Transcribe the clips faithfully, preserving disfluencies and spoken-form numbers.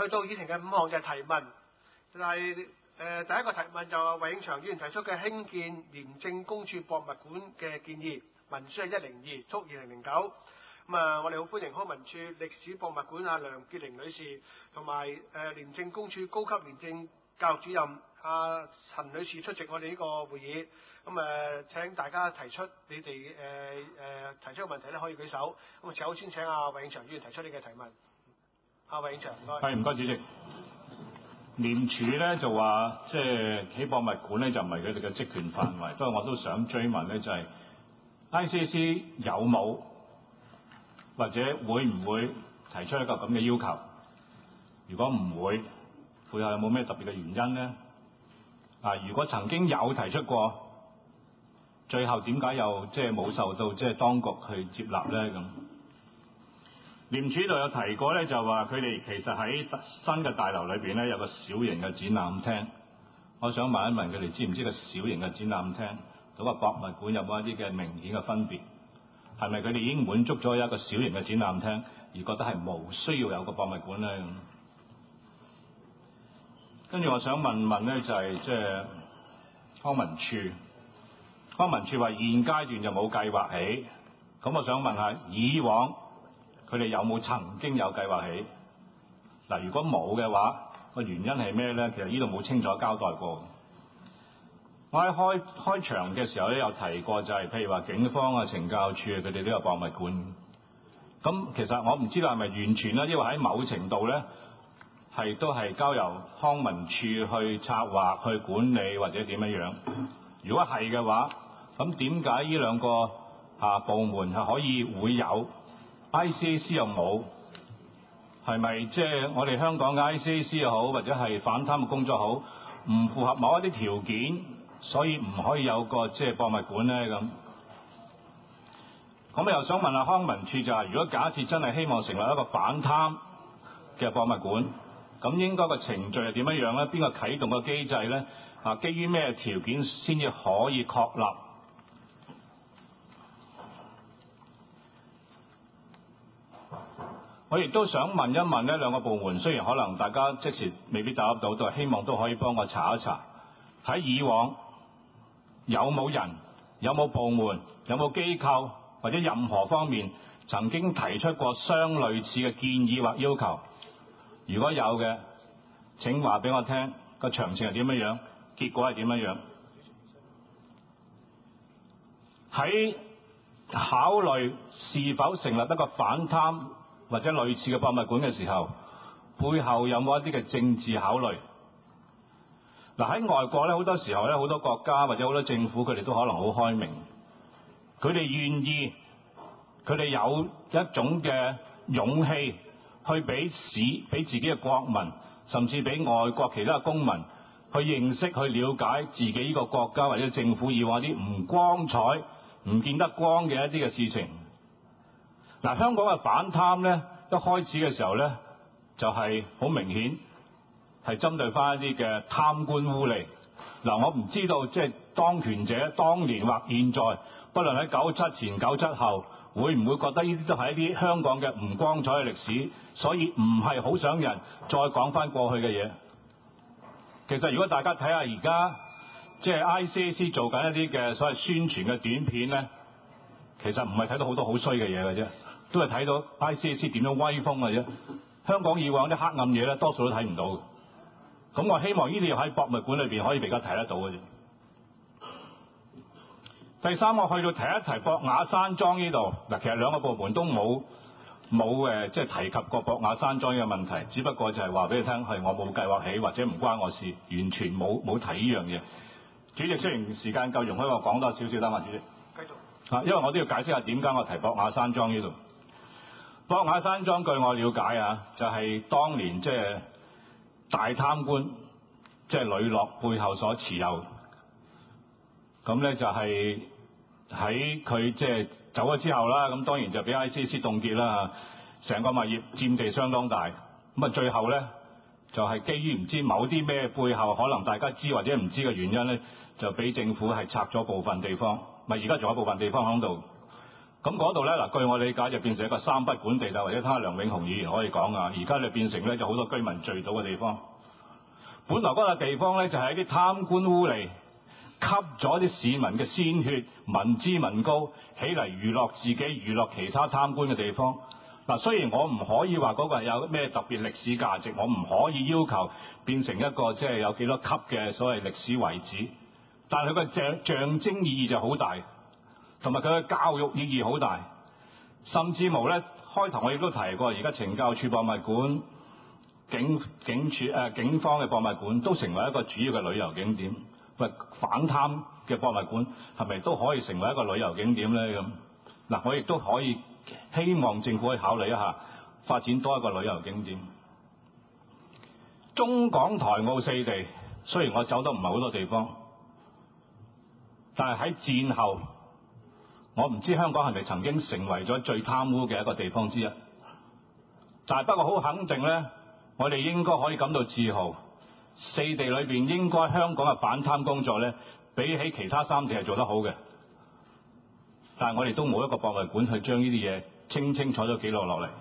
去到議程嘅五項就係提問，就係、是、誒、呃、第一個提問就係韋永祥議員提出嘅興建廉政公署博物館嘅建議，文書係一零二，速二零零九。咁啊，我哋好歡迎康文署歷史博物館阿梁潔玲女士同埋誒廉政公署高級廉政教育主任阿陳女士出席我哋呢個會議。咁誒請大家提出你哋誒誒提出嘅問題咧，可以舉手。咁啊，首先請阿韋永祥議員提出你嘅提問。阿韋永祥，唔該。 係，唔該，主席。廉署咧就話，即係起博物館咧就唔係佢哋嘅職權範圍，不過我都想追問咧就係、是、I C A C 有冇或者會唔會提出一個咁嘅要求？如果唔會，背後有冇咩特別嘅原因咧？啊，如果曾經有提出過，最後點解又即係冇受到即係當局去接納咧？咁廉署度有提過咧，就話佢哋其實喺新嘅大樓裏邊咧有個小型嘅展覽廳。我想問一問佢哋知唔知個小型嘅展覽廳同個博物館有冇一啲嘅明顯嘅分別？係咪佢哋已經滿足咗一個小型嘅展覽廳，而覺得係無需要有個博物館咧？咁跟住我想問問咧，就係即係康文署，康文署話現階段就冇計劃起。咁我想問下，以往佢哋有冇曾經有計劃起？嗱，如果冇嘅話，個原因係咩咧？其實呢度冇清楚交代過。我喺開開場嘅時候咧，有提過就係、是、譬如話警方啊、懲教處啊，佢哋都有博物館。咁其實我唔知道係咪完全啦，因為喺某程度咧係都係交由康文署去策劃、去管理或者點樣樣。如果係嘅話，咁點解呢兩個啊部門係可以會有？I C A C 又冇，係咪即係我哋香港嘅 I C A C 又好，或者係反貪嘅工作好，唔符合某一啲條件，所以唔可以有個即係博物館咧？咁咁我又想問下康文署就係、是，如果假設真係希望成立一個反貪嘅博物館，咁應該個程序係點樣樣咧？邊個啟動個機制咧？啊，基於咩條件先至可以確立？我亦都想問一問呢兩個部門，雖然可能大家即時未必答得到，都係希望都可以幫我查一查。喺以往有冇人、有冇部門、有冇機構或者任何方面曾經提出過相類似嘅建議或要求？如果有嘅，請話俾我聽，個詳情係點樣樣，結果係點樣樣。喺考慮是否成立一個反貪或者類似嘅博物館嘅時候，背後有冇一啲嘅政治考慮？嗱，喺外國咧，好多時候咧，好多國家或者好多政府，佢哋都可能好開明，佢哋願意，佢哋有一種嘅勇氣去俾市、俾自己嘅國民，甚至俾外國其他嘅公民去認識、去了解自己呢個國家或者政府以往啲唔光彩、唔見得光嘅一啲嘅事情。嗱，香港嘅反貪咧，一開始嘅時候咧，就係好明顯係針對翻一啲嘅貪官污吏。嗱，我唔知道即係當權者當年或現在，不論喺九七前、九七後，會唔會覺得呢啲都係一啲香港嘅唔光彩嘅歷史，所以唔係好想人再講翻過去嘅嘢。其實如果大家睇下而家即係 I C A C 做緊一啲嘅所謂宣傳嘅短片咧，其實唔係睇到好多好衰嘅嘢嘅啫。都係睇到 I C A C 點樣威風嘅啫。香港以往啲黑暗嘢咧，多數都睇唔到嘅。咁我希望呢啲喺博物館裏邊可以比較睇得到嘅啫。第三，我去到提一提博雅山莊呢度嗱，其實兩個部門都冇冇誒，即係提及過博雅山莊呢個問題，只不過就係話俾你聽係我冇計劃起，或者唔關我事，完全冇冇提呢樣嘢。主席，雖然時間夠，容許我講多少少得嘛，主席。 繼續。啊， 因為我都要解釋下點解我提博雅山莊呢度。博雅山莊據我了解啊，就係、是、當年即係大貪官即係呂樂背後所持有。咁咧就係喺佢即係走咗之後啦，咁當然就俾 I C A C 凍結啦，成個物業佔地相當大。咁啊最後咧就係、是、基於唔知某啲咩背後可能大家知或者唔知嘅原因咧，就俾政府係拆咗部分地方，咪而家仲有部分地方喺度。 咁嗰度咧嗱，據我理解就變成一個三不管地帶，或者睇下梁永雄議員可以講啊。而家就變成咧就好多居民聚到嘅地方。本來嗰個地方咧就係一啲貪官污吏吸咗啲市民嘅鮮血，民脂民膏起嚟娛樂自己、娛樂其他貪官嘅地方。嗱，雖然我唔可以話嗰個有咩特別歷史價值，我唔可以要求變成一個即係有幾多級嘅所謂歷史遺址，但係佢嘅象象徵意義就好大，同埋佢嘅教育意義好大，甚至乎咧開頭我亦都提過，而家懲教處博物館、警警署誒、呃、警方嘅博物館都成為一個主要嘅旅遊景點。喂，反貪嘅博物館係咪都可以成為一個旅遊景點咧？咁嗱，我亦都可以希望政府可以考慮一下發展多一個旅遊景點。中港台澳四地雖然我走得唔係好多地方，但係喺戰後，我唔知香港係咪曾經成為咗最貪污嘅一個地方之一。但係不過好肯定咧，我哋應該可以感到自豪。四地裏邊應該香港嘅反貪工作咧，比起其他三地係做得好嘅。但係我哋都冇一個博物館去將呢啲嘢清清楚楚記錄落嚟。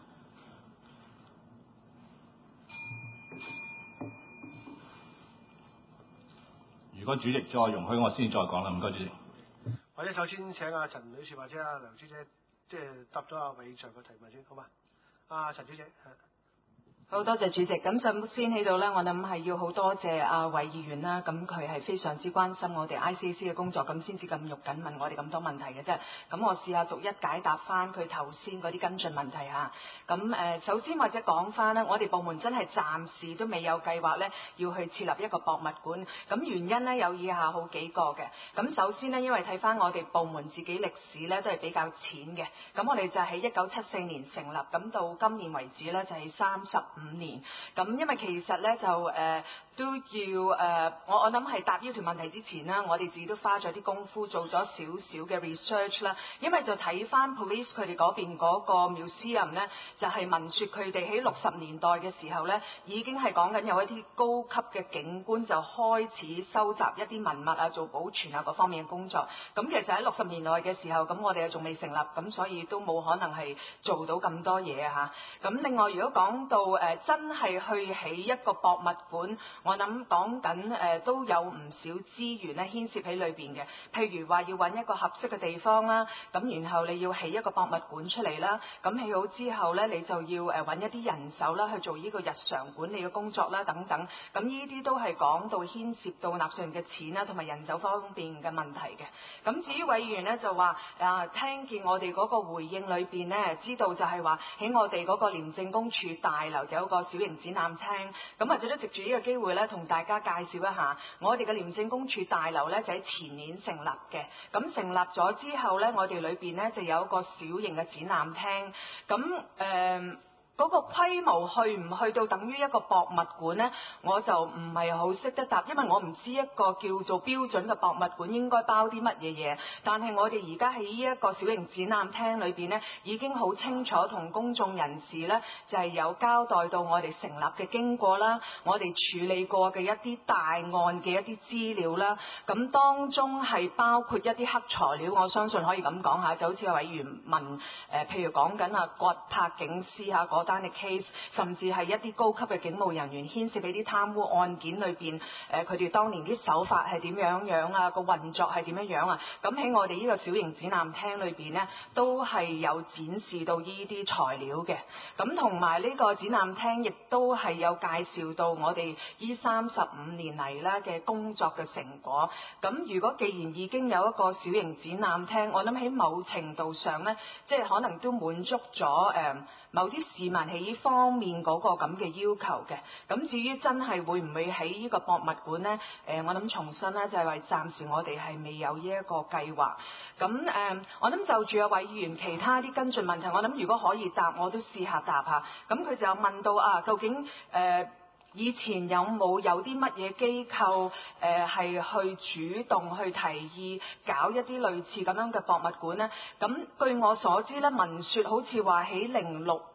如果主席再容許，我先再講啦。唔該，主席。 或者首先請阿陳女士或者阿梁小姐，即係答咗阿韋永祥嘅提問先，好嘛？阿陳小姐。 好多謝主席。咁首先喺度呢，我諗係要好多謝阿韋議員啦。咁佢係非常之關心我哋 I C A C 嘅工作，咁先至咁肉緊問我哋咁多問題嘅啫。咁我試下逐一解答翻佢頭先嗰啲跟進問題嚇。咁誒，首先或者講翻呢，我哋部門真係暫時都未有計劃呢，要去設立一個博物館。咁原因呢，有以下好幾個嘅。咁首先呢，因為睇翻我哋部門自己歷史呢，都係比較淺嘅。咁我哋就喺一九七四年成立，咁到今年為止呢，就係三十五年。咁因為其實咧就誒、呃、都要誒、呃，我我諗係答呢條問題之前啦，我哋自己都花咗啲功夫做咗少少嘅 research 啦。因為就睇翻 police 佢哋嗰邊嗰個 museum 咧，就係聞説佢哋喺六十年代嘅時候咧，已經係講緊有一啲高級嘅警官就開始收集一啲文物啊，做保存啊各方面嘅工作。咁其實喺六十年代嘅時候，咁我哋又仲未成立，咁所以都冇可能係做到咁多嘢嚇。咁另外如果講到誒、呃真係去起一個博物館，我諗講緊誒都有唔少資源咧牽涉喺裏邊嘅。譬如話要揾一個合適嘅地方啦，咁然後你要起一個博物館出嚟啦，咁起好之後咧，你就要誒揾一啲人手啦去做呢個日常管理嘅工作啦等等。咁呢啲都係講到牽涉到納稅人嘅錢啦，同埋人手方面嘅問題嘅。咁至於委員咧就話啊，聽見我哋嗰個回應裏邊咧，知道就係話喺我哋嗰個廉政公署大樓有個小型展覽廳，咁或者都藉住呢個機會咧，同大家介紹一下，我哋嘅廉政公署大樓咧就喺前年成立嘅。咁成立咗之後咧，我哋裏邊咧就有一個小型嘅展覽廳，咁誒。呃嗰個規模去唔去到等於一個博物館呢？我就唔係好識得答，因為我唔知一個叫做標準嘅博物館應該包啲乜嘢嘢。但係我哋而家喺呢一個小型展覽廳裏邊呢，已經好清楚同公眾人士呢，就係有交代到我哋成立嘅經過啦，我哋處理過嘅一啲大案嘅一啲資料啦。咁當中係包括一啲黑材料，我相信可以咁講下，就好似有委員問誒、呃，譬如講緊啊葛柏警司嚇嗰單嘅 case， 甚至係一啲高級嘅警務人員牽涉喺啲貪污案件裏邊，誒佢哋當年啲手法係點樣樣啊，個運作係點樣樣啊，咁喺我哋呢個小型展覽廳裏邊呢，都係有展示到呢啲材料嘅。咁同埋呢個展覽廳亦都係有介紹到我哋呢三十五年嚟咧嘅工作嘅成果。咁如果既然已經有一個小型展覽廳，我諗喺某程度上呢，即係可能都滿足咗誒、呃、某啲市民喺呢方面嗰個咁嘅要求嘅。咁至於真係會唔會喺呢個博物館呢？誒、呃，我諗重申咧，就係話暫時我哋係未有呢一個計劃。咁誒、呃，我諗就住有委員其他啲跟進問題，我諗如果可以答，我都試下答下。咁佢就有問到啊，究竟誒、呃以前有冇有啲乜嘢機構誒係、呃、去主動去提議搞一啲類似咁樣嘅博物館呢？咁據我所知咧，聞說好似話喺零六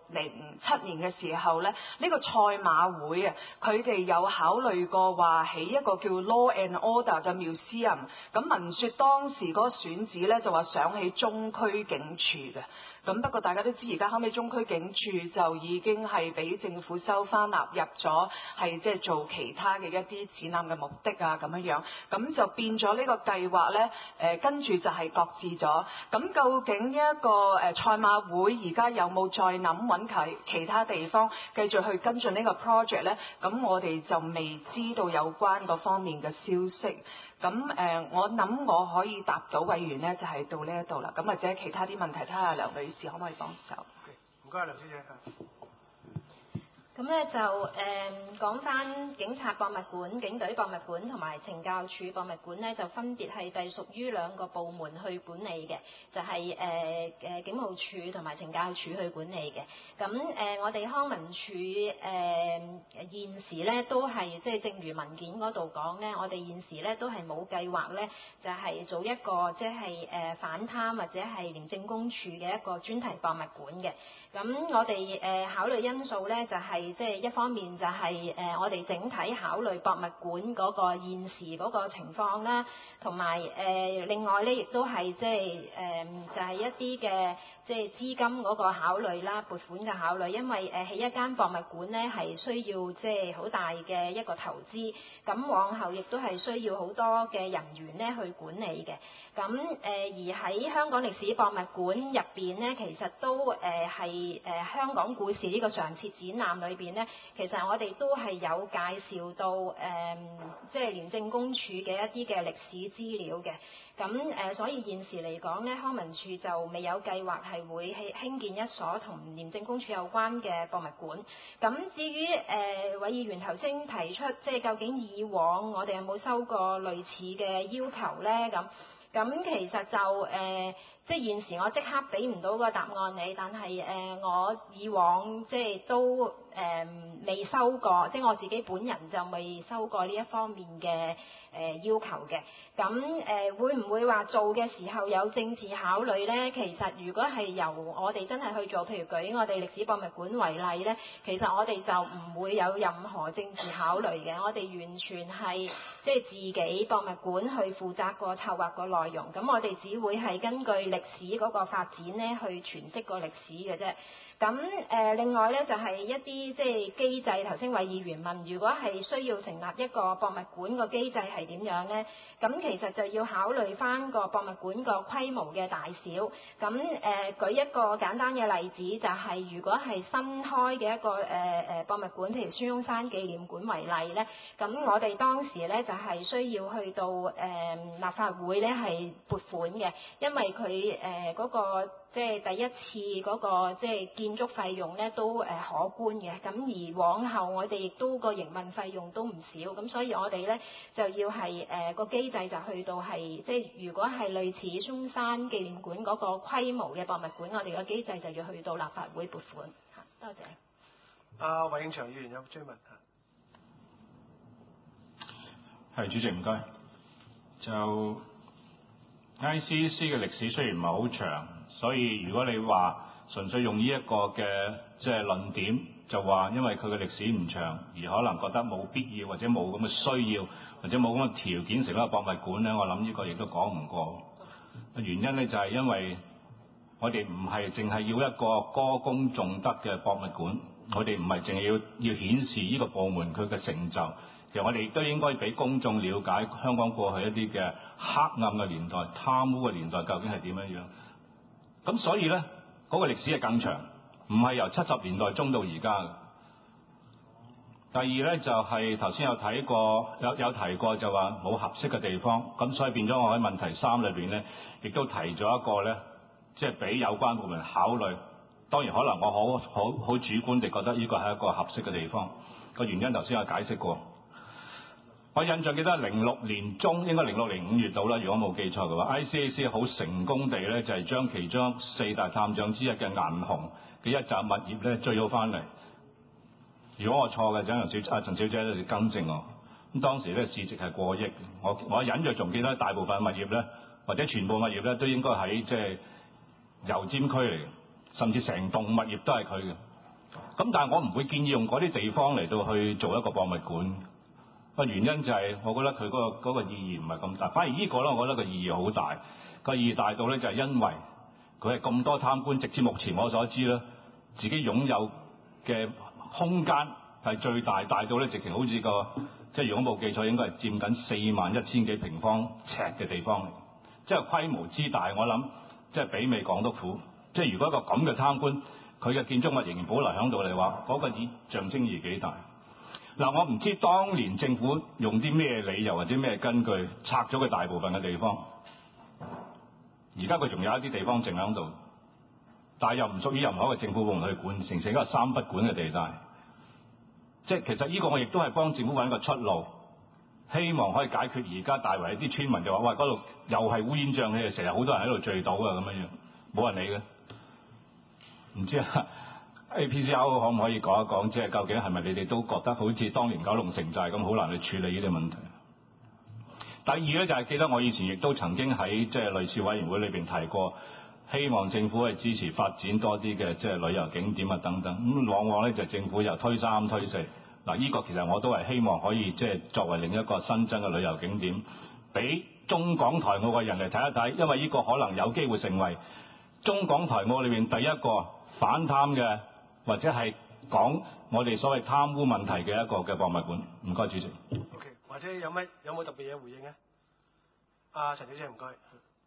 零七年嘅時候咧，呢、呢個賽馬會啊，佢哋有考慮過話起一個叫 Law and Order 嘅 museum。咁聞說當時嗰個選址咧就話想起中區警署嘅。咁不過大家都知，而家後尾中區警署就已經係俾政府收翻納入咗，係即係做其他嘅一啲展覽嘅目的啊咁樣樣，咁就變咗呢個計劃咧，誒、呃、跟住就係擱置咗。咁究竟呢一個誒賽馬會而家有冇再諗揾其其他地方繼續去跟進呢個 project 咧？咁我哋就未知道有關嗰方面嘅消息。咁誒、呃，我諗我可以答到委員咧，就係、是、到呢一度啦。咁或者其他啲問題，睇下梁女士可唔可以幫手？ 唔該，梁小姐。 咁咧就誒講翻警察博物館、警隊博物館同埋懲教署博物館咧，就分別係隸屬於兩個部門去管理嘅，就係誒誒警務處同埋懲教署去管理嘅。咁誒、呃、我哋康文署誒、呃、現時咧都係即係正如文件嗰度講咧，我哋現時咧都係冇計劃咧，就係、是、做一個即係誒反貪或者係廉政公署嘅一個專題博物館嘅。咁我哋誒、呃、考慮因素咧就係、是。即係一方面就係、是、誒、呃、我哋整體考慮博物館嗰個現時嗰個情況啦，同埋誒另外咧亦都係即係誒就係、是、一啲嘅即係資金嗰個考慮啦、撥款嘅考慮，因為誒起、呃、一間博物館咧係需要即係好大嘅一個投資，咁往後亦都係需要好多嘅人員咧去管理嘅。咁誒、呃、而喺香港歷史博物館入邊咧，其實都誒係誒香港故事呢個常設展覽裏邊咧，其實我哋都係有介紹到誒、呃，即係廉政公署嘅一啲嘅歷史資料嘅。咁誒、呃，所以現時嚟講咧，康文署就未有計劃係會興興建一所同廉政公署有關嘅博物館。咁至於誒，委、呃、議員頭先提出，即係究竟以往我哋有冇收過類似嘅要求咧？咁咁其實就誒、呃，即係現時我即刻俾唔到個答案你，但係誒、呃，我以往即係都誒未、呃、收過，即係我自己本人就未收過呢一方面嘅誒、呃、要求嘅。咁誒、呃、會唔會話做嘅時候有政治考慮咧？其實如果係由我哋真係去做，譬如舉我哋歷史博物館為例咧，其實我哋就唔會有任何政治考慮嘅，我哋完全係即係自己博物館去負責個策劃個內容，咁我哋只會係根據歷史嗰個發展咧去詮釋個歷史嘅啫。咁誒、呃、另外咧就係、是、一啲即係機制，頭先位議員問，如果係需要成立一個博物館個機制係點樣咧？咁其實就要考慮翻個博物館個規模嘅大小。咁誒、呃、舉一個簡單嘅例子，就係、是、如果係新開嘅一個誒誒、呃、博物館，譬如孫中山紀念館為例咧，咁我哋當時咧就係、是、需要去到誒、呃、立法會咧係撥款嘅，因為佢誒嗰個即係第一次嗰個即係建築費用咧都誒可觀嘅，咁而往後我哋亦都個營運費用都唔少，咁所以我哋咧就要係誒個機制就去到係即係如果係類似孫中山紀念館嗰個規模嘅博物館，我哋個機制就要去到立法會撥款嚇。多謝。 阿韋永祥議員有追問嚇。 係主席唔該。就 I C A C 嘅歷史雖然唔係好長。所以如果你話純粹用呢一個嘅即係論點，就話因為佢嘅歷史唔長，而可能覺得冇必要或者冇咁嘅需要，或者冇咁嘅條件成一個博物館咧，我諗呢個亦都講唔過。原因咧就係因為我哋唔係淨係要一個歌功頌德嘅博物館，我哋唔係淨係要要顯示呢個部門佢嘅成就，其實我哋亦都應該俾公眾了解香港過去一啲嘅黑暗嘅年代、貪污嘅年代究竟係點樣樣。咁所以咧，嗰、那個歷史係更長，唔係由七十年代中到而家嘅。第二咧就係頭先有睇過，有有提過就話冇合適嘅地方，咁所以變咗我喺問題三裏邊咧，亦都提咗一個咧，即係俾有關部門考慮。當然可能我好好好主觀地覺得呢個係一個合適嘅地方，個原因頭先有解釋過。我印象記得零六年中，應該零六年五月到啦，如果冇記錯嘅話 ，I C A C 好成功地咧就係、是、將其中四大探長之一嘅銀虹嘅一集物業咧追咗翻嚟。如果我錯嘅，請陳小阿陳小姐咧更正我。咁當時咧市值係過億，我我隱約仲記得大部分物業咧，或者全部物業咧都應該喺即係油尖區嚟嘅，甚至成棟物業都係佢嘅。 咁但係我唔會建議用嗰啲地方嚟到去做一個博物館。個原因就係我覺得佢嗰個嗰個意義唔係咁大，反而呢個咧，我覺得個意義好大。個意義大到咧就係因為佢係咁多貪官，直至目前我所知咧，自己擁有嘅空間係最大，大到咧直情好似個即係如果冇記錯，應該係佔緊四萬一千幾平方尺嘅地方嚟，即係規模之大，我諗即係媲美港督府。即係如果一個咁嘅貪官，佢嘅建築物仍然保留喺度嚟話，嗰個意象徵意義幾大？嗱，我唔知當年政府用啲咩理由或者咩根據拆咗佢大部分嘅地方，而家佢仲有一啲地方剩喺度，但係又唔屬於任何一個政府部門去管，形成一個三不管嘅地帶。即係其實呢個我亦都係幫政府揾個出路，希望可以解決而家大圍啲村民就話：喂，嗰度又係烏煙瘴氣，成日好多人喺度聚到啊咁樣樣，冇人理嘅。唔知啊 A P C R 可唔可以講一講，即係究竟係咪你哋都覺得好似當年九龍城寨咁好難去處理呢啲問題？第二咧就係、是、記得我以前亦都曾經喺即係類似委員會裏邊提過，希望政府係支持發展多啲嘅即係旅遊景點啊等等。咁往往咧就政府又推三推四。嗱，呢個其實我都係希望可以即係作為另一個新增嘅旅遊景點，俾中港台澳嘅人嚟睇一睇，因為呢個可能有機會成為中港台澳裏邊第一個反貪嘅，或者係講我哋所謂貪污問題嘅一個嘅博物館。唔該，主席。 OK， 或者有乜有冇特別嘢回應咧？阿陳小姐唔該。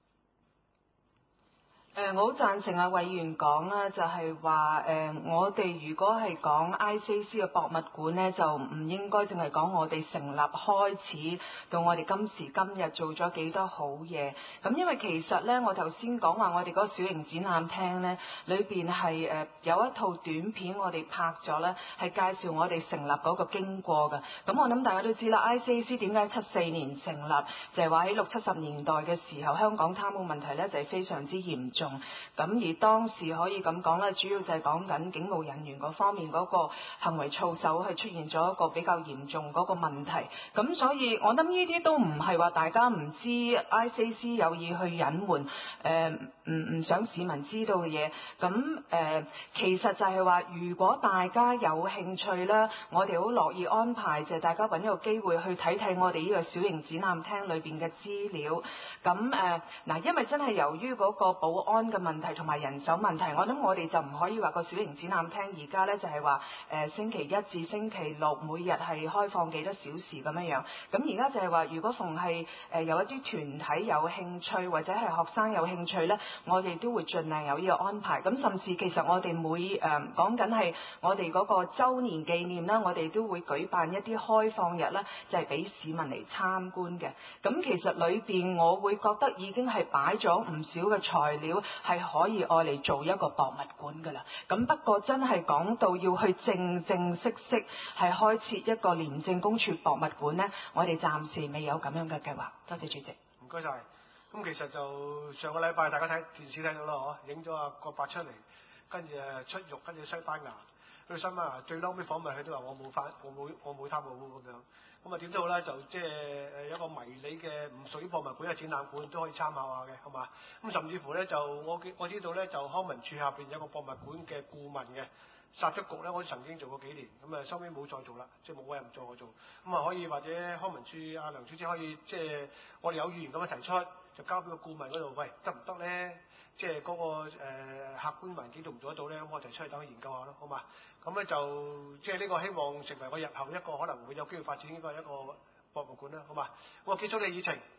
誒、呃，我好贊成阿委員講啦，就係話誒，我哋如果係講 I C A C 嘅博物館咧，就唔應該淨係講我哋成立開始到我哋今時今日做咗幾多好嘢。咁因為其實咧，我頭先講話我哋嗰個小型展覽廳咧，裏邊係誒有一套短片我哋拍咗咧，係介紹我哋成立嗰個經過嘅。咁我諗大家都知啦 ，I C A C 點解七四年成立，就係話喺六七十年代嘅時候，香港貪污問題咧就係非常之嚴重。咁而當時可以咁講咧，主要就係講緊警務人員嗰方面嗰個行為操守係出現咗一個比較嚴重嗰個問題。咁所以我諗呢啲都唔係話大家唔知 I C A C 有意去隱瞞，誒唔唔想市民知道嘅嘢。咁誒、呃、其實就係話，如果大家有興趣咧，我哋好樂意安排，就係大家揾一個機會去睇睇我哋呢個小型展覽廳裏邊嘅資料。咁誒嗱，因為真係由於嗰個保安嘅問題同埋人手問題，我諗我哋就唔可以話個小型展覽廳而家咧就係話誒星期一至星期六每日係開放幾多小時咁樣樣。咁而家就係話，如果逢係誒有一啲團體有興趣或者係學生有興趣咧，我哋都會盡量有呢個安排。咁甚至其實我哋每誒講緊係我哋嗰個週年紀念啦，我哋都會舉辦一啲開放日啦，就係俾市民嚟參觀嘅。咁其實裏邊我會覺得已經係擺咗唔少嘅材料，係可以愛嚟做一個博物館㗎啦。咁不過真係講到要去正正式式係開設一個廉政公署博物館呢，我哋暫時未有咁樣嘅計劃。多謝主席。 唔該晒。咁其實就上個禮拜大家睇電視睇到啦，嗬，影咗阿郭伯出嚟，跟住誒出獄，跟住西班牙，去西班牙最嬲尾訪問佢都話我冇翻，我冇我冇貪污咁樣。咁啊點都好咧，就即係誒一個迷你嘅唔屬於博物館嘅展覽館都可以參考下嘅，係嘛？咁甚至乎咧就我我知道咧就康文署下邊有個博物館嘅顧問嘅，殺咗局咧，我曾經做過幾年，咁啊收尾冇再做啦，即係冇委任做我做。咁啊可以或者康文署阿梁小姐可以即係我哋有議員咁樣提出，就交俾個顧問嗰度，喂得唔得咧？即係嗰、那個、呃、客觀環境做唔做得到咧？咁我就出去等佢研究下咯，好嘛？咁咧就即係呢個希望成為我日後一個可能會有機會發展呢個一個博物館啦，好嘛？我結束你議程。